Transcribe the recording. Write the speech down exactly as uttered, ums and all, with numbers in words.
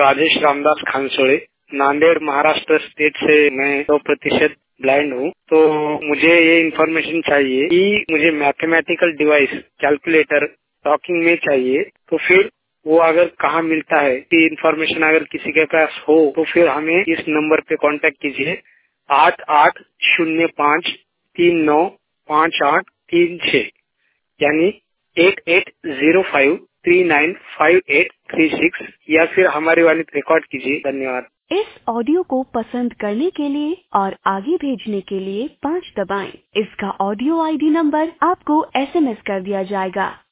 Rajesh Ramdas Khansode, Nanded Maharashtra state से मैं सौ प्रतिशत ब्लाइंड हूँ। तो मुझे ये इन्फॉर्मेशन चाहिए कि मुझे मैथमेटिकल डिवाइस कैलकुलेटर टॉकिंग में चाहिए, तो फिर वो अगर कहाँ मिलता है कि इन्फॉर्मेशन अगर किसी के पास हो तो फिर हमें इस नंबर पे कांटेक्ट कीजिए आठ आठ शून्य पाँच तीन नौ पाँच आठ तीन छह, यानी eight eight zero five three nine five eight three six, या फिर हमारी वाली रिकॉर्ड कीजिए। धन्यवाद। इस ऑडियो को पसंद करने के लिए और आगे भेजने के लिए पाँच दबाएं। इसका ऑडियो आईडी नंबर आपको एसएमएस कर दिया जाएगा।